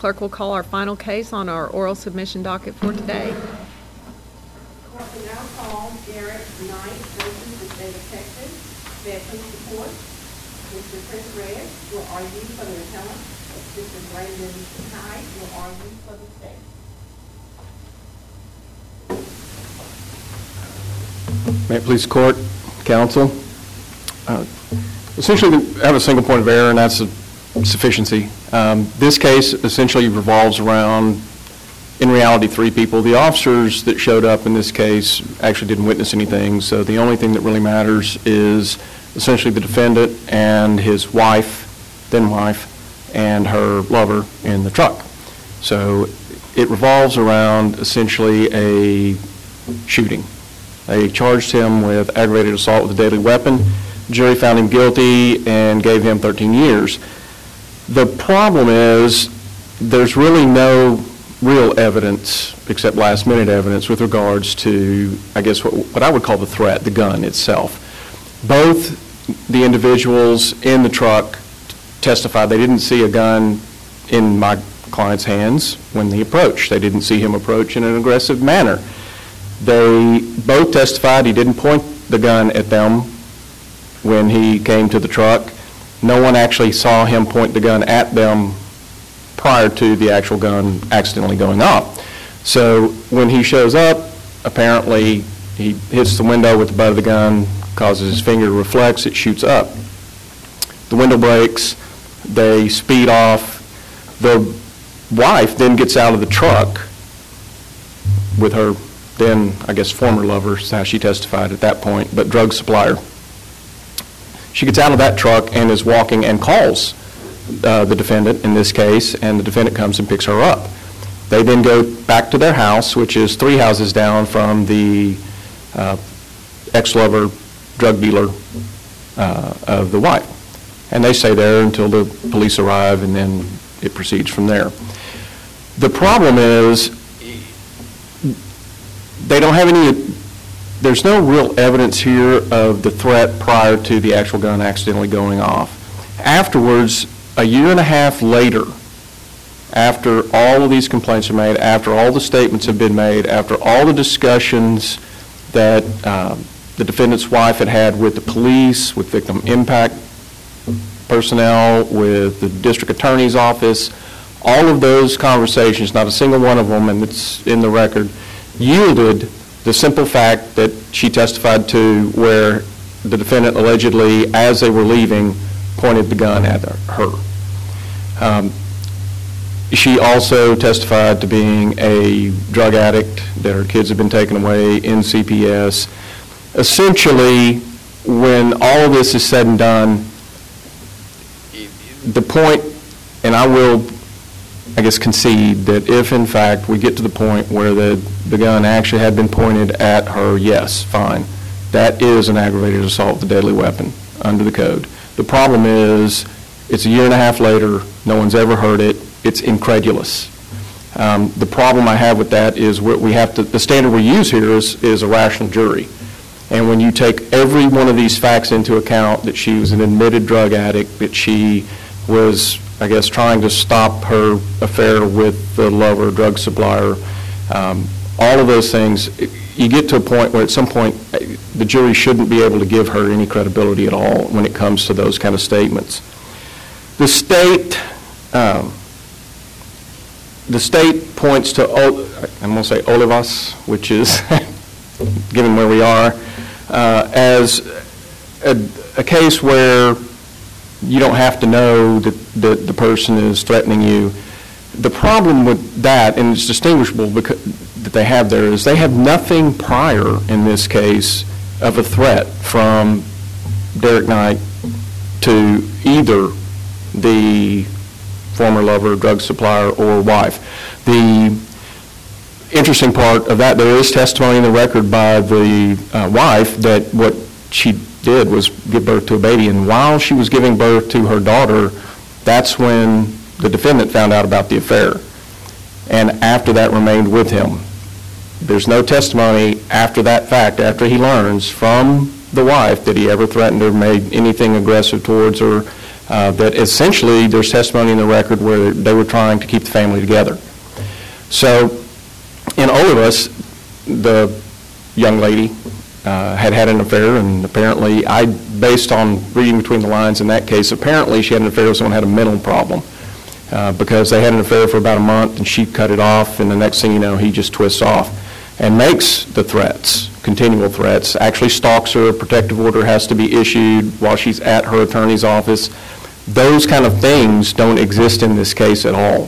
Clerk will call our final case on our oral submission docket for today. Court will now call Garrett Knight versus the State of Texas. May it please the court. Mr. Chris Reyes will argue for the appellant. Mr. Brandon Hyde will argue for the state. May it please the court, counsel. Essentially, we have a single point of error, and that's sufficiency. This case essentially revolves around, in reality, three people. The officers that showed up in this case actually didn't witness anything, so the only thing that really matters is essentially the defendant and his wife, then wife, and her lover in the truck. So it revolves around essentially a shooting. They charged him with aggravated assault with a deadly weapon. The jury found him guilty and gave him 13 years. The problem is there's really no real evidence, except last-minute evidence, with regards to, I guess, what I would call the threat, the gun itself. Both the individuals in the truck testified they didn't see a gun in my client's hands when he approached. They didn't see him approach in an aggressive manner. They both testified he didn't point the gun at them when he came to the truck. No one actually saw him point the gun at them prior to the actual gun accidentally going off. So when he shows up, apparently he hits the window with the butt of the gun, causes his finger to reflex, it shoots up. The window breaks, they speed off. The wife then gets out of the truck with her then, I guess, former lover, is how she testified at that point, but drug supplier. She gets out of that truck and is walking and calls the defendant in this case, and the defendant comes and picks her up. They then go back to their house, which is 3 houses down from the ex-lover, drug dealer of the wife. And they stay there until the police arrive, and then it proceeds from there. The problem is they don't have there's no real evidence here of the threat prior to the actual gun accidentally going off. Afterwards, a year and a half later, after all of these complaints are made, after all the statements have been made, after all the discussions that the defendant's wife had with the police, with victim impact personnel, with the district attorney's office, all of those conversations, not a single one of them, and it's in the record, yielded the simple fact that she testified to where the defendant allegedly, as they were leaving, pointed the gun at her. She also testified to being a drug addict, that her kids had been taken away in CPS. Essentially, when all of this is said and done, the point, and I will, I guess, concede that if, in fact, we get to the point where the gun actually had been pointed at her, yes, fine. That is an aggravated assault with a deadly weapon under the code. The problem is it's a year and a half later, no one's ever heard it, it's incredulous. The problem I have with that is the standard we use here is a rational jury. And when you take every one of these facts into account, that she was an admitted drug addict, that she was, I guess, trying to stop her affair with the lover, drug supplier, all of those things, you get to a point where at some point the jury shouldn't be able to give her any credibility at all when it comes to those kind of statements. The state points to, I'm going to say Olivas, which is, given where we are, as a case where you don't have to know that the person is threatening you. The problem with that, and it's distinguishable that they have there, is they have nothing prior in this case of a threat from Derek Knight to either the former lover, drug supplier, or wife. The interesting part of that, there is testimony in the record by the wife that what she did was give birth to a baby, and while she was giving birth to her daughter, that's when the defendant found out about the affair, and after that remained with him. There's no testimony after that fact, after he learns from the wife that he ever threatened or made anything aggressive towards her, that essentially there's testimony in the record where they were trying to keep the family together. So in Olivas, the young lady had an affair, and apparently, based on reading between the lines in that case, apparently she had an affair with someone who had a mental problem because they had an affair for about a month, and she cut it off, and the next thing you know, he just twists off and makes the threats, continual threats, actually stalks her. A protective order has to be issued while she's at her attorney's office. Those kind of things don't exist in this case at all.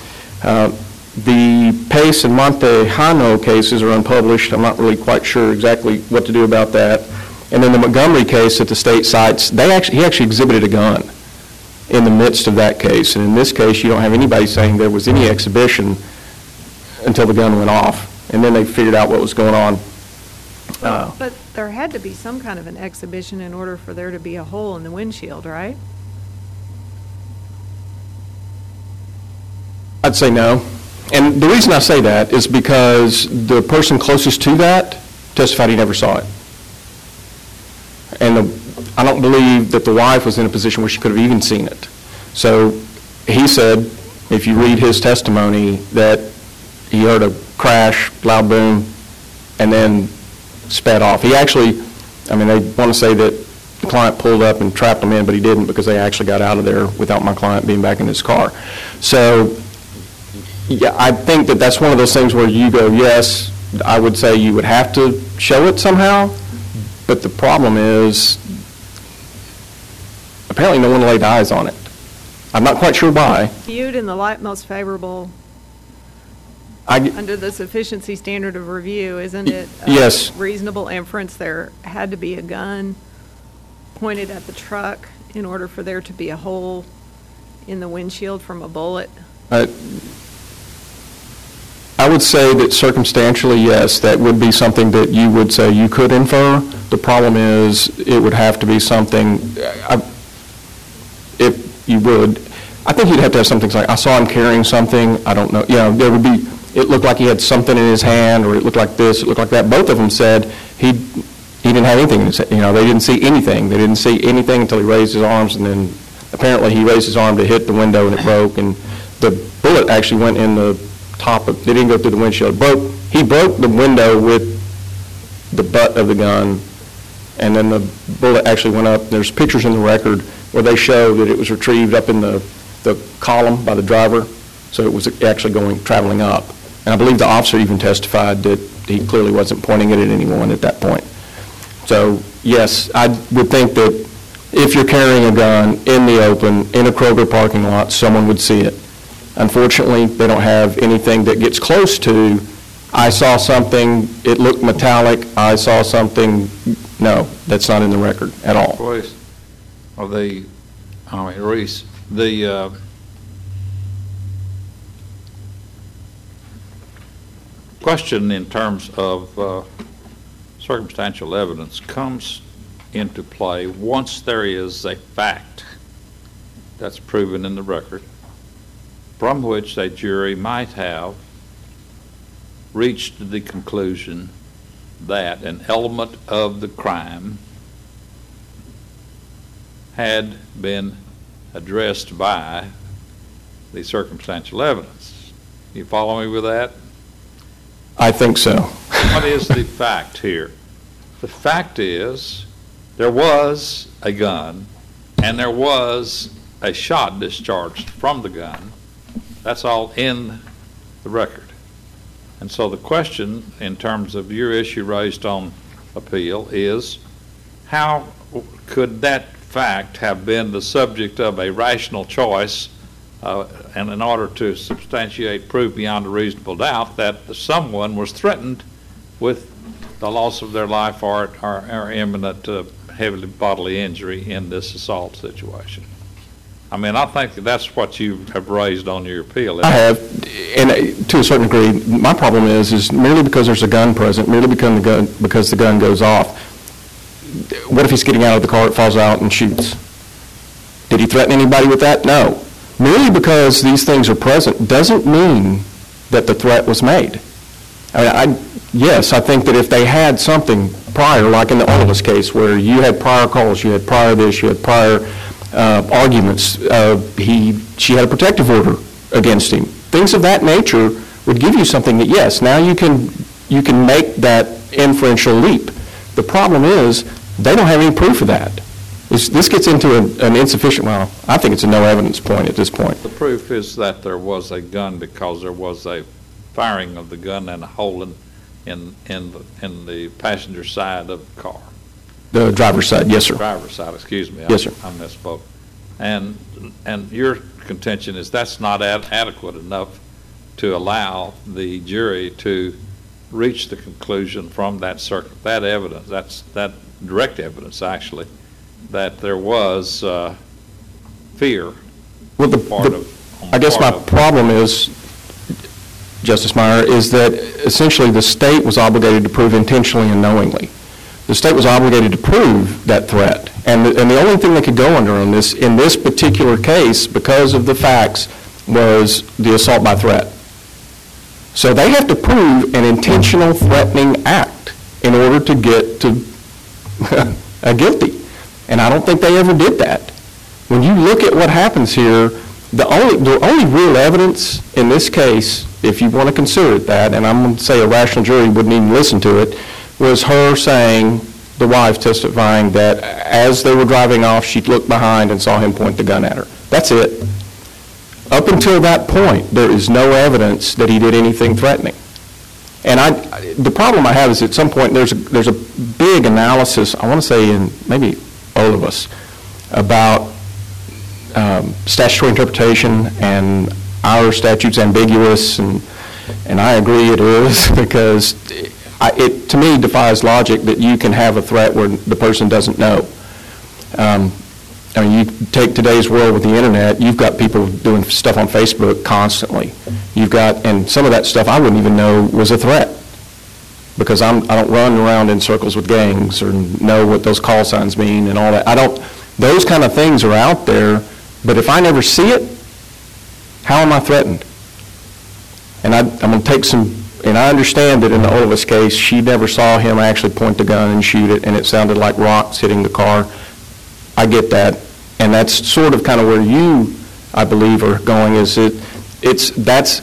The Pace and Montejano cases are unpublished. I'm not really quite sure exactly what to do about that. And then the Montgomery case that the state cites, he actually exhibited a gun in the midst of that case. And in this case, you don't have anybody saying there was any exhibition until the gun went off. And then they figured out what was going on. But there had to be some kind of an exhibition in order for there to be a hole in the windshield, right? I'd say no. And the reason I say that is because the person closest to that testified he never saw it. And I don't believe that the wife was in a position where she could have even seen it. So he said, if you read his testimony, that he heard a crash, loud boom, and then sped off. He actually, they want to say that the client pulled up and trapped him in, but he didn't, because they actually got out of there without my client being back in his car. So yeah, I think that that's one of those things where you go, yes, I would say you would have to show it somehow, but the problem is apparently no one laid eyes on it. I'm not quite sure why. Viewed in the light most favorable under the sufficiency standard of review, isn't it? Yes. Reasonable inference there had to be a gun pointed at the truck in order for there to be a hole in the windshield from a bullet? I would say that circumstantially, yes, that would be something that you would say you could infer. The problem is it would have to be something, if you would, I think you'd have to have something like, I saw him carrying something, I don't know, there would be, it looked like he had something in his hand, or it looked like this, it looked like that. Both of them said he didn't have anything in his hand. They didn't see anything. They didn't see anything until he raised his arms, and then apparently he raised his arm to hit the window and it broke, and the bullet actually went in the top of, it didn't go through the windshield. He broke the window with the butt of the gun, and then the bullet actually went up. There's pictures in the record where they show that it was retrieved up in the column by the driver, so it was actually traveling up. And I believe the officer even testified that he clearly wasn't pointing it at anyone at that point. So yes, I would think that if you're carrying a gun in the open, in a Kroger parking lot, someone would see it. Unfortunately, they don't have anything that gets close to, I saw something, it looked metallic, I saw something. No, that's not in the record at all. Reese, the question in terms of circumstantial evidence comes into play once there is a fact that's proven in the record from which a jury might have reached the conclusion that an element of the crime had been addressed by the circumstantial evidence. You follow me with that? I think so. What is the fact here? The fact is there was a gun and there was a shot discharged from the gun. That's all in the record. And so the question in terms of your issue raised on appeal is, how could that fact have been the subject of a rational choice and in order to substantiate proof beyond a reasonable doubt that someone was threatened with the loss of their life or imminent heavy bodily injury in this assault situation? I think that's what you have raised on your appeal. I have, and to a certain degree, my problem is merely because there's a gun present, merely because the gun goes off, what if he's getting out of the car, it falls out and shoots? Did he threaten anybody with that? No. Merely because these things are present doesn't mean that the threat was made. Yes, I think that if they had something prior, like in the Olivas case, where you had prior calls, you had prior this, you had prior arguments. She had a protective order against him. Things of that nature would give you something that, yes, now you can make that inferential leap. The problem is, they don't have any proof of that. This gets into an insufficient, well, I think it's a no evidence point at this point. The proof is that there was a gun because there was a firing of the gun and a hole in the passenger side of the car. The driver's side, yes, sir. Driver's side, excuse me. Yes, sir. I misspoke. And your contention is that's not adequate enough to allow the jury to reach the conclusion from that evidence, that direct evidence actually, that there was fear. Well, I guess my problem is, Justice Meyer, is that essentially the state was obligated to prove intentionally and knowingly. The state was obligated to prove that threat. And the only thing they could go under in this particular case, because of the facts, was the assault by threat. So they have to prove an intentional threatening act in order to get to a guilty. And I don't think they ever did that. When you look at what happens here, the only real evidence in this case, if you want to consider it that, and I'm going to say a rational jury wouldn't even listen to it, was her saying, the wife testifying that as they were driving off, she looked behind and saw him point the gun at her. That's it. Up until that point, there is no evidence that he did anything threatening. And the problem I have is at some point there's a big analysis, I want to say in maybe all of us, about statutory interpretation and our statute's ambiguous, and I agree it is, because it to me defies logic that you can have a threat where the person doesn't know. I mean, you take today's world with the internet, you've got people doing stuff on Facebook constantly. And some of that stuff I wouldn't even know was a threat, because I don't run around in circles with gangs or know what those call signs mean and all that. Those kind of things are out there, but if I never see it, how am I threatened? And I'm going to take and I understand that in the Olivas case, she never saw him actually point the gun and shoot it, and it sounded like rocks hitting the car. I get that, and that's sort of kind of where you, I believe, are going. That's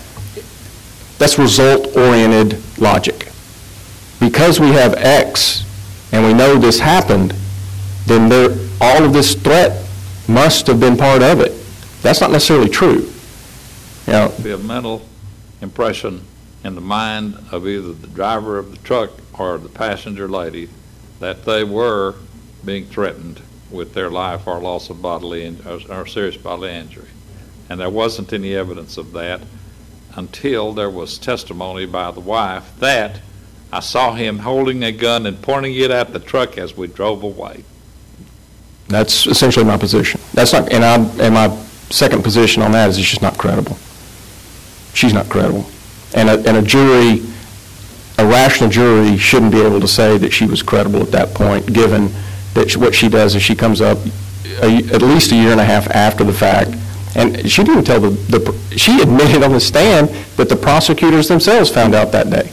result-oriented logic. Because we have X, and we know this happened, then all of this threat must have been part of it. That's not necessarily true. Be a mental impression in the mind of either the driver of the truck or the passenger lady that they were being threatened with their life or loss of or serious bodily injury. And there wasn't any evidence of that until there was testimony by the wife that I saw him holding a gun and pointing it at the truck as we drove away. That's essentially my position. That's not, and my second position on that is it's just not credible. She's not credible. And a jury, a rational jury, shouldn't be able to say that she was credible at that point, given that what she does is she comes up at least a year and a half after the fact, and she didn't tell she admitted on the stand that the prosecutors themselves found out that day.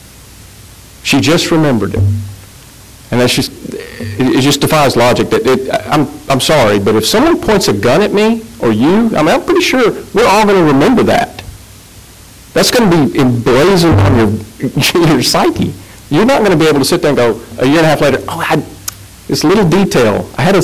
She just remembered it. And that's just, it just defies logic. I'm sorry, but if someone points a gun at me, or you, I'm pretty sure we're all going to remember that. That's going to be emblazoned on your psyche. You're not going to be able to sit there and go, a year and a half later, I had this little detail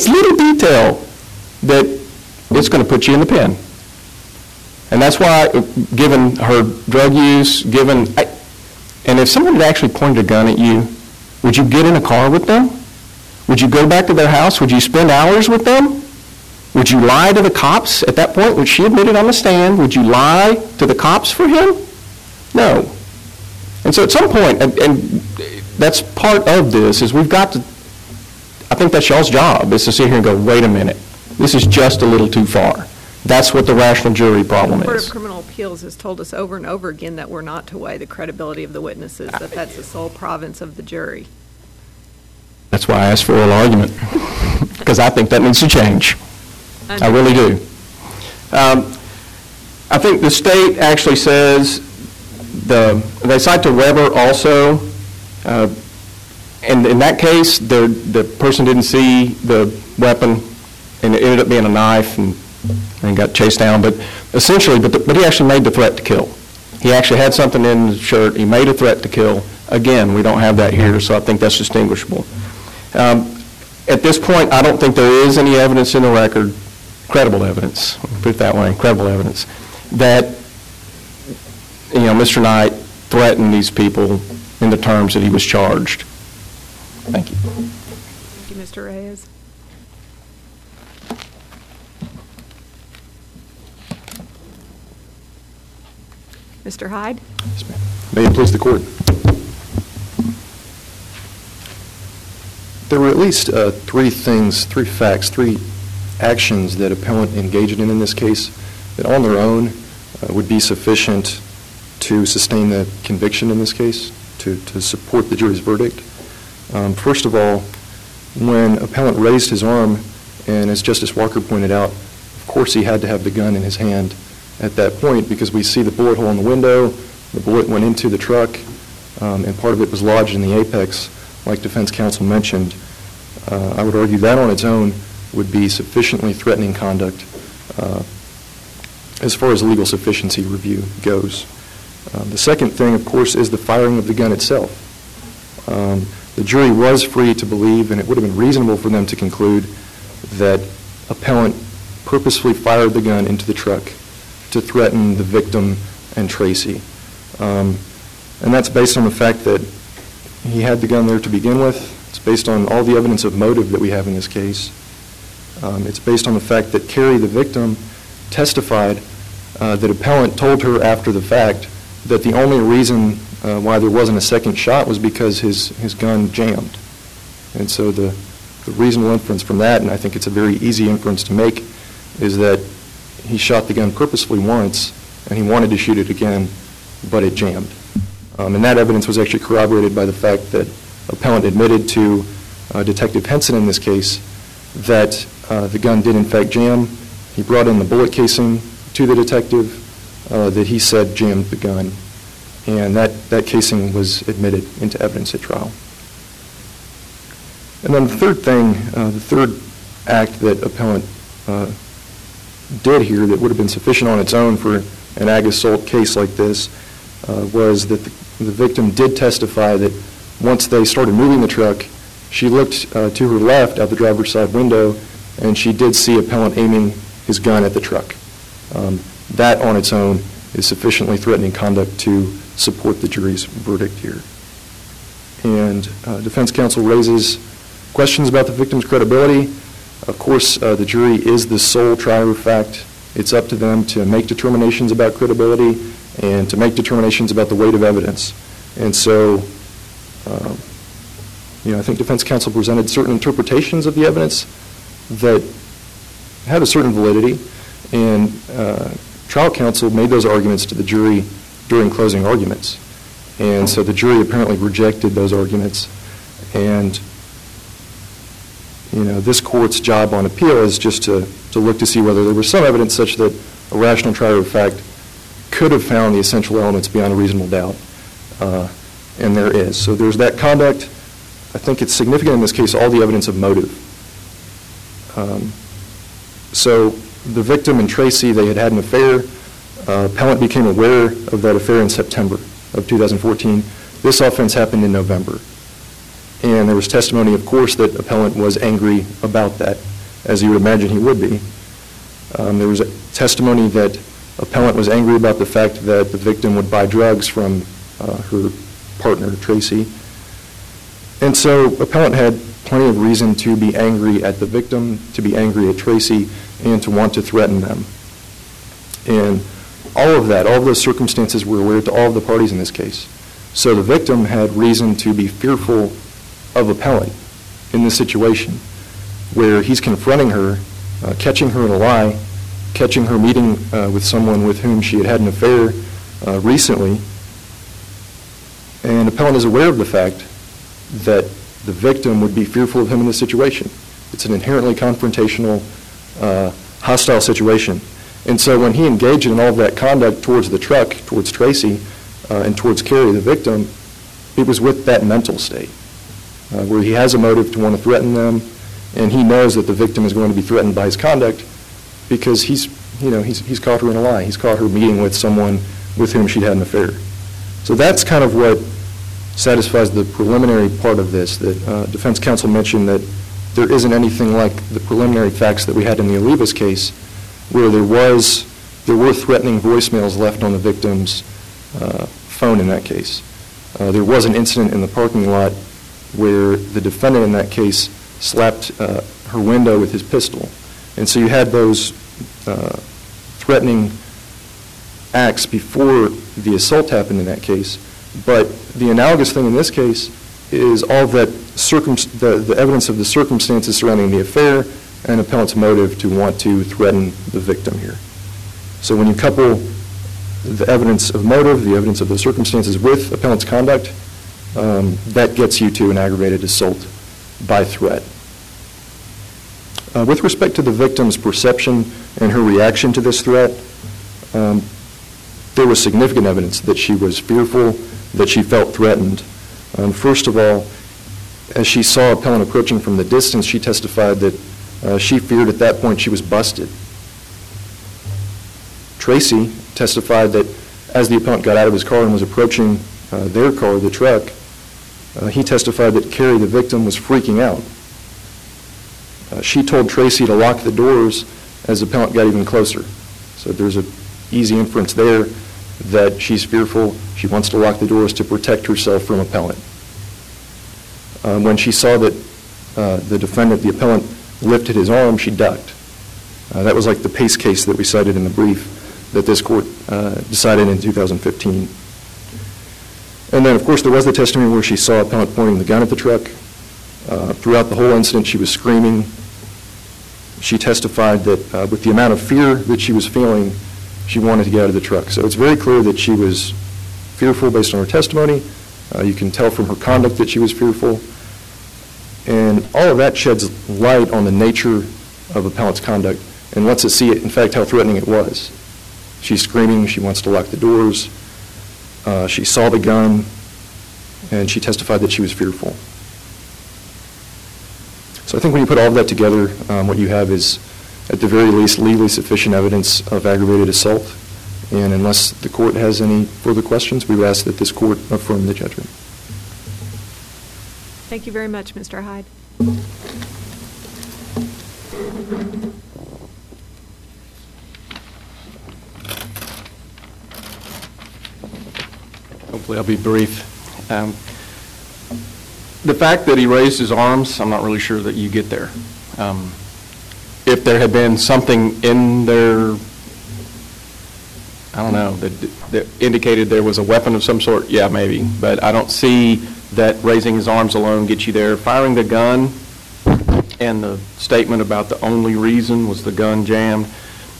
that it's going to put you in the pen. And that's why, given her drug use, and if someone had actually pointed a gun at you, would you get in a car with them? Would you go back to their house? Would you spend hours with them? Would you lie to the cops at that point, which she admitted on the stand? Would you lie to the cops for him? No. And so at some point, and that's part of this, is we've got to, I think that's y'all's job, is to sit here and go, wait a minute, this is just a little too far. That's what the rational jury problem is. The Court of Criminal Appeals has told us over and over again that we're not to weigh the credibility of the witnesses, that that's the sole province of the jury. That's why I asked for oral argument, because I think that needs to change. I really do. I think the state actually says, they cite to Weber also, and in that case, the person didn't see the weapon and it ended up being a knife and got chased down. But essentially, but he actually made the threat to kill. He actually had something in his shirt. He made a threat to kill. Again, we don't have that here, so I think that's distinguishable. At this point, I don't think there is any evidence in the record, credible evidence, put it that way, credible evidence, that Mr. Knight threatened these people in the terms that he was charged. Thank you. Thank you, Mr. Reyes. Mr. Hyde? Yes, ma'am. May it please the court. There were at least three facts, three actions that appellant engaged in this case that on their own would be sufficient to sustain the conviction in this case, to support the jury's verdict. First of all, when appellant raised his arm, and as Justice Walker pointed out, of course he had to have the gun in his hand at that point because we see the bullet hole in the window, the bullet went into the truck, and part of it was lodged in the apex, like defense counsel mentioned. I would argue that on its own would be sufficiently threatening conduct as far as legal sufficiency review goes. The second thing, of course, is the firing of the gun itself. The jury was free to believe, and it would have been reasonable for them to conclude, that appellant purposefully fired the gun into the truck to threaten the victim and Tracy. And that's based on the fact that he had the gun there to begin with. It's based on all the evidence of motive that we have in this case. It's based on the fact that Carrie, the victim, testified that appellant told her after the fact that the only reason why there wasn't a second shot was because his gun jammed. And so the reasonable inference from that, and I think it's a very easy inference to make, is that he shot the gun purposefully once and he wanted to shoot it again, but it jammed. And that evidence was actually corroborated by the fact that appellant admitted to Detective Henson in this case that the gun did in fact jam. He brought in the bullet casing to the detective that he said jammed the gun. And that casing was admitted into evidence at trial. And then the third thing, the third act that appellant did here that would have been sufficient on its own for an ag assault case like this was that the victim did testify that once they started moving the truck, she looked to her left out the driver's side window and she did see appellant aiming his gun at the truck. That on its own is sufficiently threatening conduct to support the jury's verdict here. And defense counsel raises questions about the victim's credibility. Of course, the jury is the sole trier of fact. It's up to them to make determinations about credibility and to make determinations about the weight of evidence. And so, I think defense counsel presented certain interpretations of the evidence that had a certain validity, and trial counsel made those arguments to the jury during closing arguments. And so the jury apparently rejected those arguments. And this court's job on appeal is just to look to see whether there was some evidence such that a rational trier of fact could have found the essential elements beyond a reasonable doubt. And there is. So there's that conduct. I think it's significant in this case, all the evidence of motive. So the victim and Tracy, they had an affair. Appellant became aware of that affair in September of 2014. This offense happened in November. And there was testimony, of course, that appellant was angry about that, as you would imagine he would be. There was a testimony that appellant was angry about the fact that the victim would buy drugs from her partner, Tracy. And so appellant had plenty of reason to be angry at the victim, to be angry at Tracy, and to want to threaten them. And all of that, all of those circumstances were aware to all of the parties in this case. So the victim had reason to be fearful of appellant in this situation where he's confronting her, catching her in a lie, catching her meeting with someone with whom she had had an affair recently. And appellant is aware of the fact that the victim would be fearful of him in this situation. It's an inherently confrontational, hostile situation. And so when he engaged in all of that conduct towards the truck, towards Tracy, and towards Carrie, the victim, it was with that mental state, where he has a motive to want to threaten them, And he knows that the victim is going to be threatened by his conduct because he's caught her in a lie. He's caught her meeting with someone with whom she'd had an affair. So that's kind of what satisfies the preliminary part of this, that defense counsel mentioned that there isn't anything like the preliminary facts that we had in the Olivas case, where there were threatening voicemails left on the victim's phone in that case. There was an incident in the parking lot where the defendant in that case slapped her window with his pistol. And so you had those threatening acts before the assault happened in that case. But the analogous thing in this case is all that the evidence of the circumstances surrounding the affair and appellant's motive to want to threaten the victim here. So when you couple the evidence of motive, the evidence of the circumstances with appellant's conduct, that gets you to an aggravated assault by threat. With respect to the victim's perception and her reaction to this threat, there was significant evidence that she was fearful, that she felt threatened. First of all, as she saw appellant approaching from the distance, she testified that she feared at that point she was busted. Tracy testified that as the appellant got out of his car and was approaching their car, the truck, he testified that Carrie, the victim, was freaking out. She told Tracy to lock the doors as the appellant got even closer. So there's an easy inference there that she's fearful. She wants to lock the doors to protect herself from appellant. When she saw that the defendant, the appellant, lifted his arm, she ducked. That was like the Pace case that we cited in the brief that this court decided in 2015. And then, of course, there was the testimony where she saw appellant pointing the gun at the truck. Throughout the whole incident, she was screaming. She testified that with the amount of fear that she was feeling, she wanted to get out of the truck. So it's very clear that she was fearful based on her testimony. You can tell from her conduct that she was fearful. And all of that sheds light on the nature of appellant's conduct and lets us see, in fact, how threatening it was. She's screaming. She wants to lock the doors. She saw the gun, and she testified that she was fearful. So I think when you put all of that together, what you have is, at the very least, legally sufficient evidence of aggravated assault. And unless the court has any further questions, we would ask that this court affirm the judgment. Thank you very much, Mr. Hyde. Hopefully I'll be brief. The fact that he raised his arms, I'm not really sure that you get there. If there had been something in there, I don't know, that indicated there was a weapon of some sort, yeah, maybe. But I don't see that raising his arms alone gets you there. Firing the gun and the statement about the only reason was the gun jammed,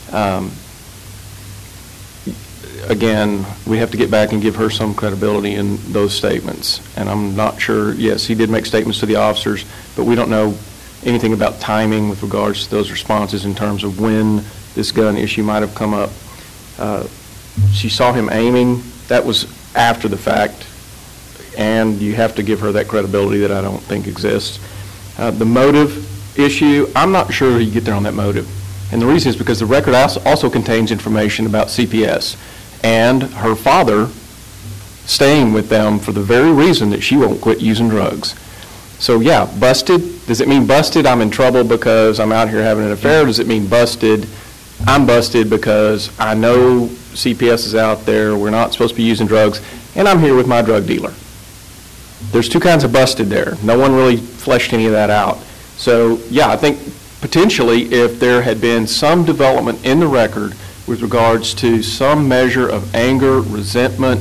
again, we have to get back and give her some credibility in those statements. And I'm not sure, yes, he did make statements to the officers, but we don't know anything about timing with regards to those responses in terms of when this gun issue might have come up. She saw him aiming. That was after the fact, and you have to give her that credibility that I don't think exists. The motive issue, I'm not sure you get there on that motive. And the reason is because the record also contains information about CPS and her father staying with them for the very reason that she won't quit using drugs. So yeah, busted. Does it mean busted? I'm in trouble because I'm out here having an affair? Or does it mean busted? I'm busted because I know CPS is out there, we're not supposed to be using drugs, and I'm here with my drug dealer. There's two kinds of busted there. No one really fleshed any of that out. So yeah, I think potentially if there had been some development in the record with regards to some measure of anger, resentment,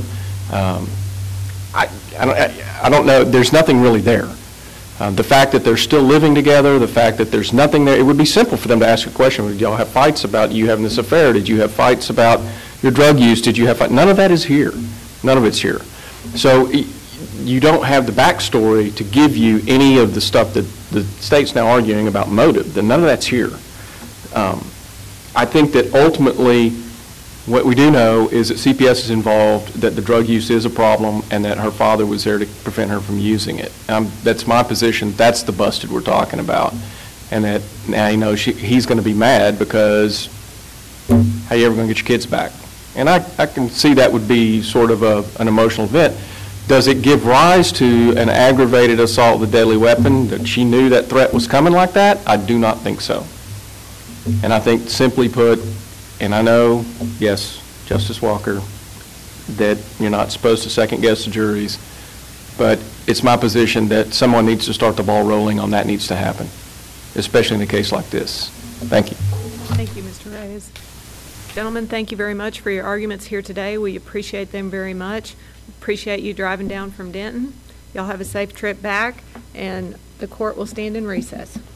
I don't know, there's nothing really there. The fact that they're still living together, the fact that there's nothing there, it would be simple for them to ask a question. Did y'all have fights about you having this affair? Did you have fights about your drug use? Did you have fights? None of that is here. None of it's here. So you don't have the backstory to give you any of the stuff that the state's now arguing about motive. Then none of that's here. I think that ultimately what we do know is that CPS is involved, that the drug use is a problem, and that her father was there to prevent her from using it. That's my position. That's the busted we're talking about. and that now he knows he's going to be mad because how are you ever going to get your kids back? And I can see that would be sort of an emotional event. Does it give rise to an aggravated assault with a deadly weapon, that she knew that threat was coming like that? I do not think so. And I think, simply put, and I know, yes, Justice Walker, that you're not supposed to second-guess the juries, but it's my position that someone needs to start the ball rolling on that needs to happen, especially in a case like this. Thank you. Thank you, Mr. Reyes. Gentlemen, thank you very much for your arguments here today. We appreciate them very much. Appreciate you driving down from Denton. Y'all have a safe trip back, and the court will stand in recess.